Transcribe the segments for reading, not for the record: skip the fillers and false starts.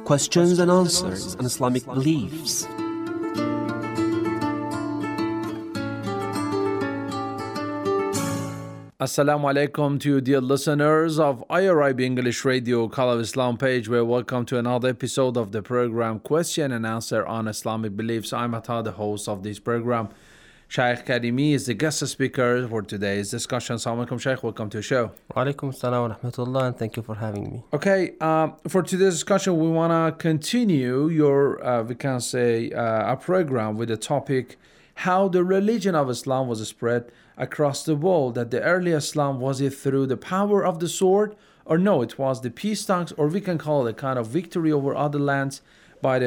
questions and answers on Islamic beliefs. Assalamu alaikum to you, dear listeners of IRIB English Radio Call of Islam page. Welcome to another episode of the program Question and Answer on Islamic Beliefs. I'm Atta, the host of this program. Shaykh Karimi is the guest speaker for today's discussion. Assalamu alaikum, Shaykh. Welcome to the show. Wa alaikum assalam wa rahmatullah, and thank you for having me. Okay, for today's discussion, we want to continue our program with the topic how the religion of Islam was spread across the world. That the early Islam, was it through the power of the sword, or no, it was the peace talks, or we can call it a kind of victory over other lands by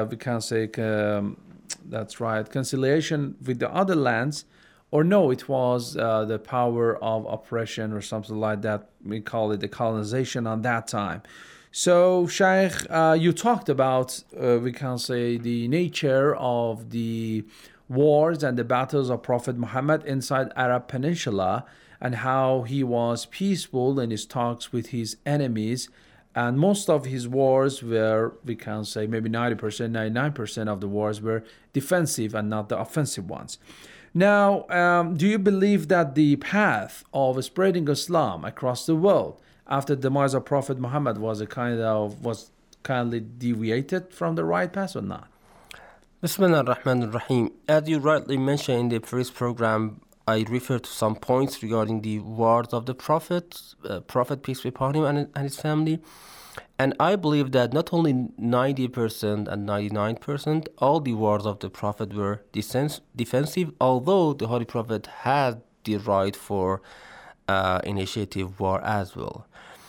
the that's right, conciliation with the other lands, or no, it was the power of oppression or something like that. We call it the colonization on that time. So, Shaykh, you talked about the nature of the wars and the battles of Prophet Muhammad inside Arab Peninsula, and how he was peaceful in his talks with his enemies. And most of his wars were, maybe 90%, 99% of the wars were defensive and not the offensive ones. Now, do you believe that the path of spreading Islam across the world after the demise of Prophet Muhammad was kindly deviated from the right path or not? Bismillah ar-Rahman ar-Rahim. As you rightly mentioned in the previous program, I referred to some points regarding the wars of the Prophet, peace be upon him, and his family. And I believe that not only 90% and 99%, all the wars of the Prophet were defensive, although the Holy Prophet had the right for initiative war as well.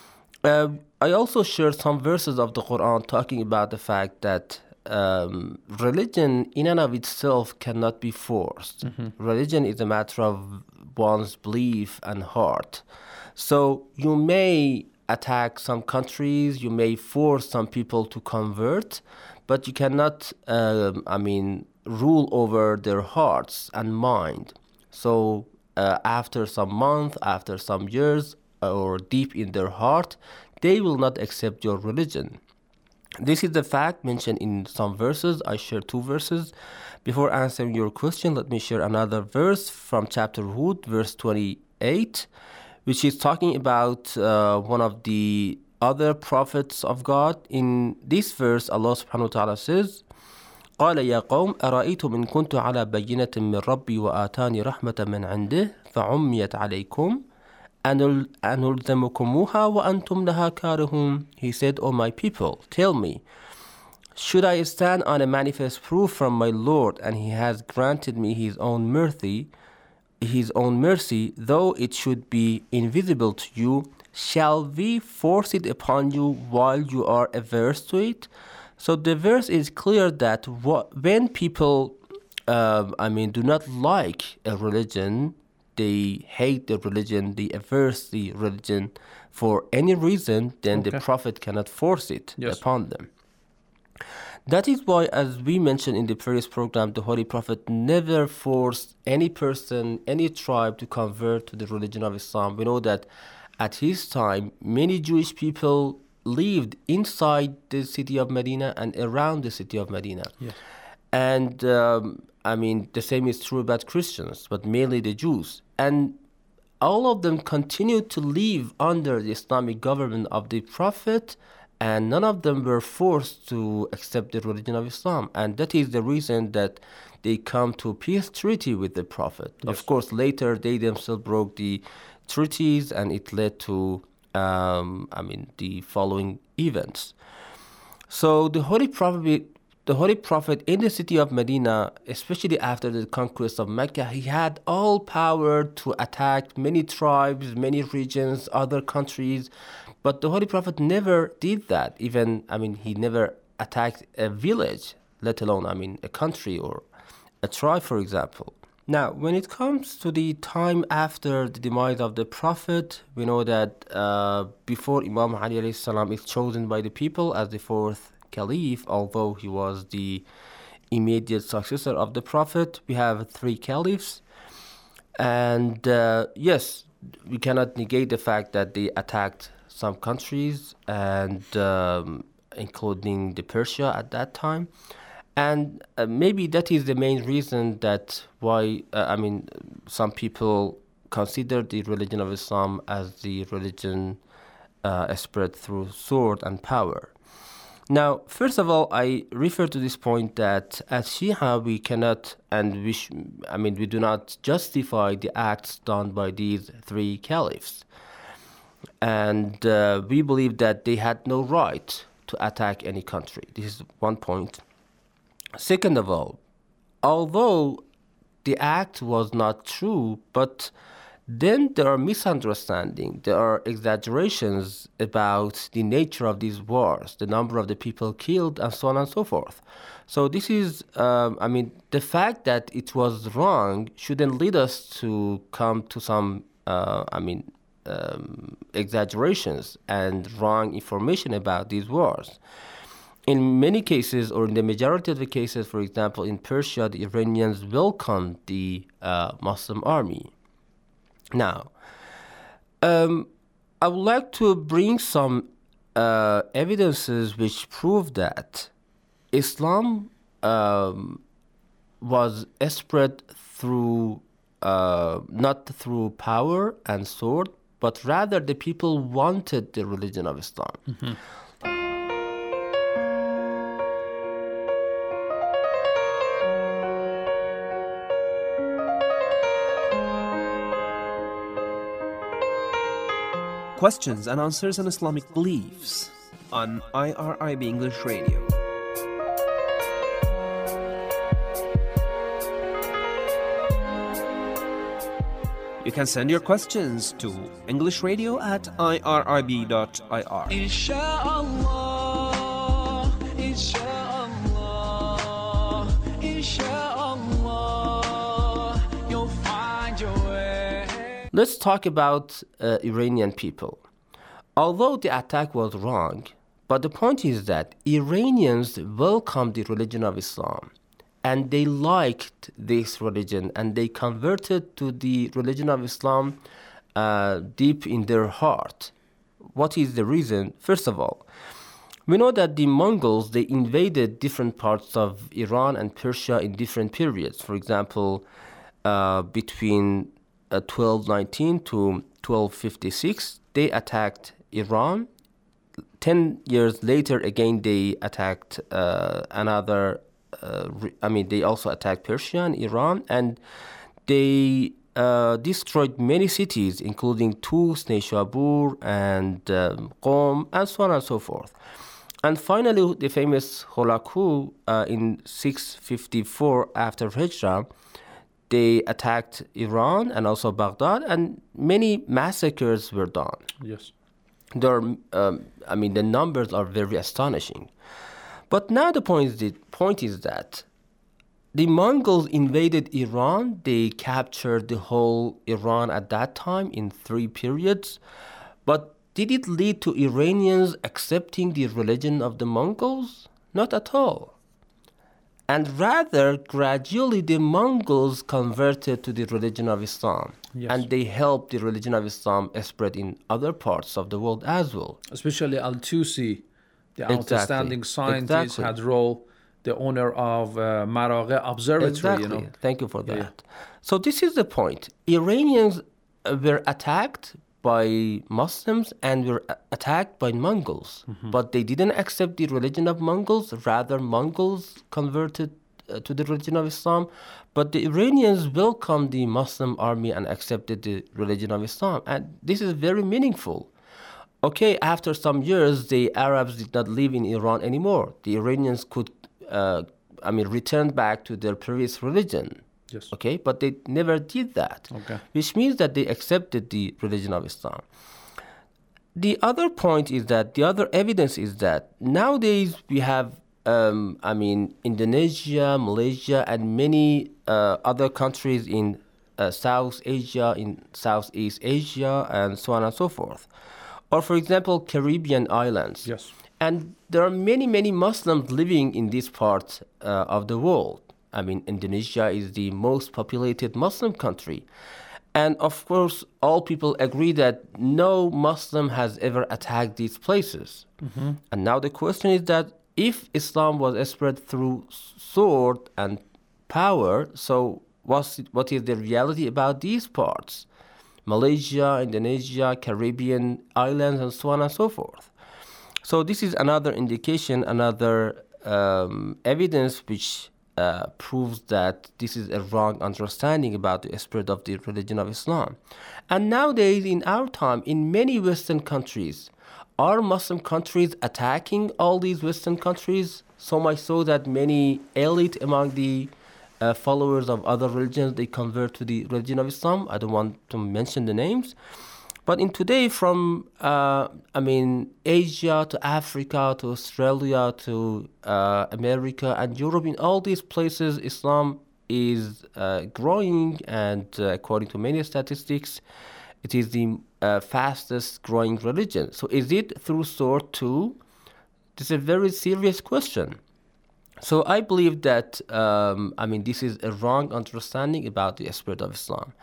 I also shared some verses of the Quran talking about the fact that religion in and of itself cannot be forced. Mm-hmm. Religion is a matter of one's belief and heart. So you may attack some countries, you may force some people to convert, but you cannot, rule over their hearts and mind. So after some months, after some years, or deep in their heart, they will not accept your religion. This is the fact mentioned in some verses. I share two verses. Before answering your question, let me share another verse from chapter Hud, verse 28, which is talking about one of the other prophets of God. In this verse, Allah subhanahu wa ta'ala says, قال يا قوم أرأيتم إن كنت على بينة من ربي وآتاني رحمة من عنده فعميت عليكم أنلزمكموها وأنتم لها كارهون. He said, O my people, tell me, should I stand on a manifest proof from my Lord, and He has granted me His own mercy, though it should be invisible to you, shall we force it upon you while you are averse to it? So the verse is clear that when people do not like a religion, they hate the religion, they averse the religion for any reason, then the Prophet cannot force it upon them. That is why, as we mentioned in the previous program, the Holy Prophet never forced any person, any tribe to convert to the religion of Islam. We know that at his time, many Jewish people lived inside the city of Medina and around the city of Medina. Yes. And the same is true about Christians, but mainly the Jews. And all of them continued to live under the Islamic government of the Prophet, and none of them were forced to accept the religion of Islam. And that is the reason that they come to a peace treaty with the Prophet. Yes. Of course, later they themselves broke the treaties, and it led to the following events. So the Holy Prophet in the city of Medina, especially after the conquest of Mecca, he had all power to attack many tribes, many regions, other countries. But the Holy Prophet never did that. He never attacked a village, let alone, a country or a tribe, for example. Now, when it comes to the time after the demise of the Prophet, we know that before Imam Ali alayhi salam is chosen by the people as the fourth caliph, although he was the immediate successor of the Prophet, we have three caliphs. And yes, we cannot negate the fact that they attacked some countries and including the Persia at that time. And maybe that is the main reason that why, some people consider the religion of Islam as the religion spread through sword and power. Now, first of all, I refer to this point that as Shia, we cannot and we do not justify the acts done by these three caliphs. And we believe that they had no right to attack any country. This is one point. Second of all, although the act was not true, but then there are misunderstandings, there are exaggerations about the nature of these wars, the number of the people killed, and so on and so forth. So this is, the fact that it was wrong shouldn't lead us to come to some, exaggerations and wrong information about these wars. In many cases, or in the majority of the cases, for example, in Persia, the Iranians welcomed the Muslim army. Now, I would like to bring some evidences which prove that Islam was spread through, not through power and sword, but rather the people wanted the religion of Islam. Mm-hmm. Questions and answers on Islamic beliefs on IRIB English Radio. You can send your questions to englishradio@irib.ir. Inshallah, inshallah, inshallah, you'll find your way. Let's talk about Iranian people. Although the attack was wrong, but the point is that Iranians welcomed the religion of Islam. And they liked this religion, and they converted to the religion of Islam deep in their heart. What is the reason? First of all, we know that the Mongols, they invaded different parts of Iran and Persia in different periods. For example, between 1219 to 1256, they attacked Iran. 10 years later, again, they attacked they also attacked Persia and Iran, and they destroyed many cities, including Tus, Neyshabur, and Qom, and so on and so forth. And finally, the famous Holaku in 654 after Hijrah, they attacked Iran and also Baghdad, and many massacres were done. Yes. The numbers are very astonishing. But now the point is that the Mongols invaded Iran. They captured the whole Iran at that time in 3 periods. But did it lead to Iranians accepting the religion of the Mongols? Not at all. And rather, gradually the Mongols converted to the religion of Islam. Yes. And they helped the religion of Islam spread in other parts of the world as well. Especially Al-Tusi, the outstanding scientist, had role, the owner of Maraghe Observatory. Exactly. Thank you for that. Yeah. So this is the point. Iranians were attacked by Muslims and were attacked by Mongols. Mm-hmm. But they didn't accept the religion of Mongols. Rather, Mongols converted to the religion of Islam. But the Iranians welcomed the Muslim army and accepted the religion of Islam. And this is very meaningful. Okay, after some years, the Arabs did not live in Iran anymore. The Iranians could, return back to their previous religion. Yes. Okay, but they never did that. Okay. Which means that they accepted the religion of Islam. The other point is that, the other evidence is that nowadays we have, Indonesia, Malaysia, and many other countries in South Asia, in Southeast Asia, and so on and so forth. Or, for example, Caribbean islands. Yes. And there are many, many Muslims living in this part of the world. Indonesia is the most populated Muslim country. And of course, all people agree that no Muslim has ever attacked these places. And now the question is that if Islam was spread through sword and power, so what is the reality about these parts? Malaysia, Indonesia, Caribbean islands, and so on and so forth. So this is another indication, another evidence which proves that this is a wrong understanding about the spread of the religion of Islam. And nowadays, in our time, in many Western countries, are Muslim countries attacking all these Western countries? So much so that many elite among the followers of other religions, they convert to the religion of Islam. I don't want to mention the names. But in today, from Asia to Africa to Australia to America and Europe, in all these places, Islam is growing, and according to many statistics, it is the fastest growing religion. So is it through sword too? This is a very serious question. So I believe that, this is a wrong understanding about the spirit of Islam.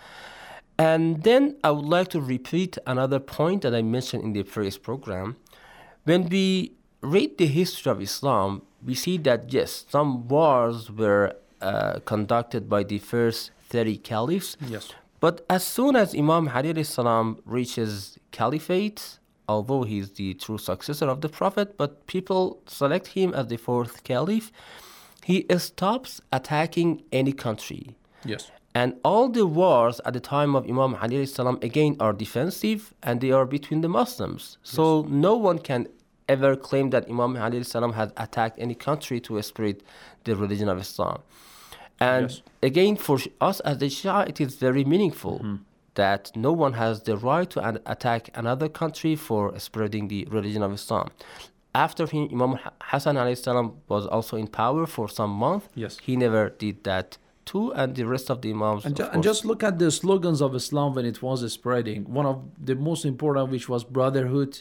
And then I would like to repeat another point that I mentioned in the previous program. When we read the history of Islam, we see that, yes, some wars were conducted by the first 30 caliphs. Yes. But as soon as Imam Ali alayhi salam reaches caliphate, although he is the true successor of the Prophet, but people select him as the fourth caliph, he stops attacking any country. Yes. And all the wars at the time of Imam Ali alayhi salam again are defensive, and they are between the Muslims. So no one can ever claim that Imam Ali alayhi salam has attacked any country to spread the religion of Islam. And again, for us as the Shia, it is very meaningful that no one has the right to attack another country for spreading the religion of Islam. After him, Imam Hassan alayhi salam was also in power for some months. Yes. He never did that too, and the rest of the Imams. And just look at the slogans of Islam when it was spreading. One of the most important, which was brotherhood,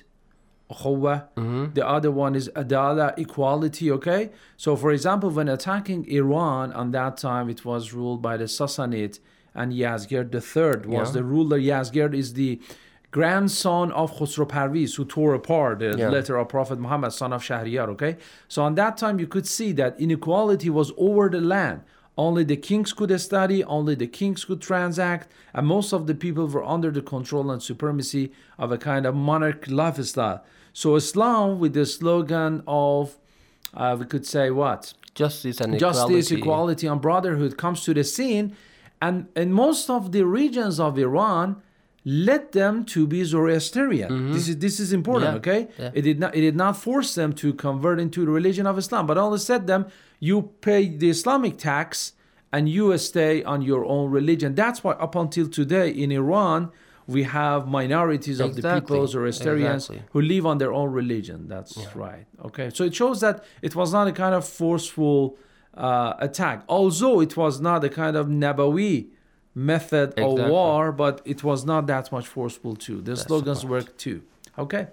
ukhuwah. The other one is adala, equality. Okay, so for example, when attacking Iran, on that time it was ruled by the Sassanid, and Yazgird III was the ruler. Yazgird is the grandson of Khosrow Parviz, who tore apart the letter of Prophet Muhammad, son of Shahriyar. Okay, so on that time you could see that inequality was over the land. Only the kings could study, only the kings could transact, and most of the people were under the control and supremacy of a kind of monarch lifestyle. So Islam, with the slogan of, we could say what? Justice and equality, and brotherhood comes to the scene, and in most of the regions of Iran, led them to be Zoroastrian. This is important, okay? Yeah. It did not force them to convert into the religion of Islam, but only said them, you pay the Islamic tax and you stay on your own religion. That's why up until today in Iran, we have minorities of the people, Zoroastrians, who live on their own religion. That's right. Okay, so it shows that it was not a kind of forceful attack. Although it was not a kind of Nabawi method of war, but it was not that much forceful too. The slogans worked too. Okay.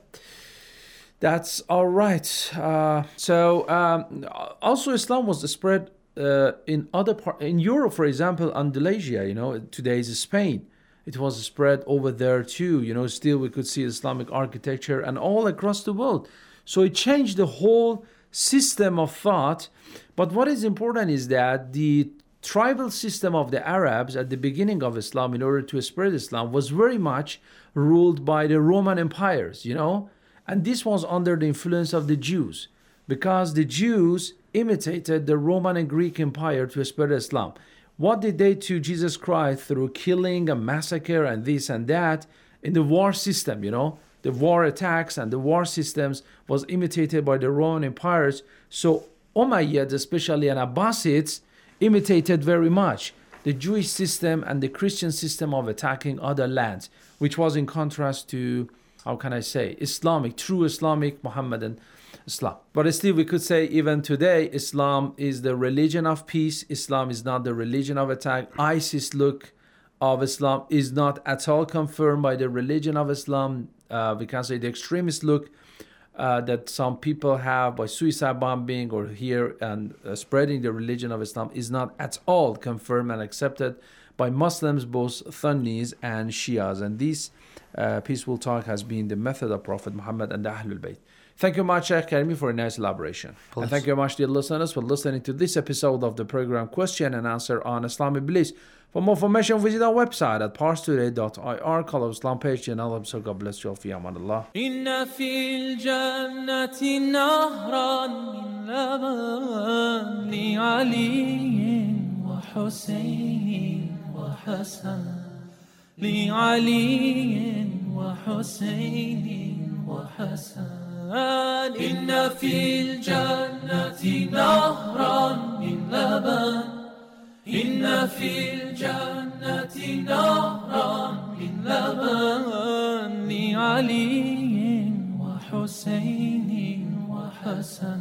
That's all right. Also Islam was spread in other parts. In Europe, for example, Andalusia, today is Spain. It was spread over there too. Still we could see Islamic architecture and all across the world. So it changed the whole system of thought. But what is important is that the tribal system of the Arabs at the beginning of Islam, in order to spread Islam, was very much ruled by the Roman empires, And this was under the influence of the Jews, because the Jews imitated the Roman and Greek Empire to spread Islam. What did they to Jesus Christ through killing and massacre and this and that in the war system, The war attacks and the war systems was imitated by the Roman empires. So Umayyads, especially, and Abbasids imitated very much the Jewish system and the Christian system of attacking other lands, which was in contrast to, true Islamic Muhammadan Islam. But still, we could say even today, Islam is the religion of peace. Islam is not the religion of attack. ISIS look of Islam is not at all confirmed by the religion of Islam. We can say the extremist look that some people have by suicide bombing or here and spreading the religion of Islam is not at all confirmed and accepted by Muslims, both Sunnis and Shias. And this peaceful talk has been the method of Prophet Muhammad and the Ahlul Bayt. Thank you much, Sheikh Karimi, for a nice elaboration. And thank you much, dear listeners, for listening to this episode of the program Question and Answer on Islamic Beliefs. For more information, visit our website at parstoday.ir. Call our Islam page. And Allah, so God bless you all. Fi amanillah. إن في الجنة نهرا من لبن لعلي وحسين وحسن لعلي وحسين وحسن إن في الجنة نهرا من لبن إن في الجنة نهرا من لبن لعلي وحسين وحسن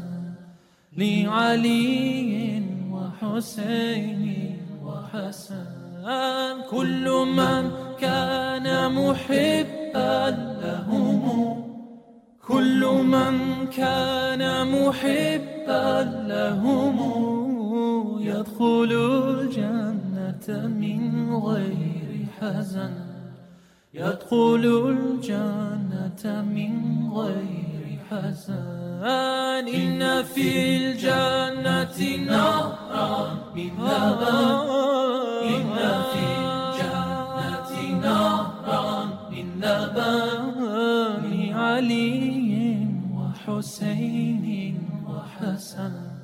لعلي وحسين وحسن كل من كان محبا لهم كل من كان محبا لهم يدخل الجنة من غير حزن يدخل الجنة من غير حزن إن في الجنة نهرا من لبن إن في الجنة نهرا من لبن لعلي وحسين وحسن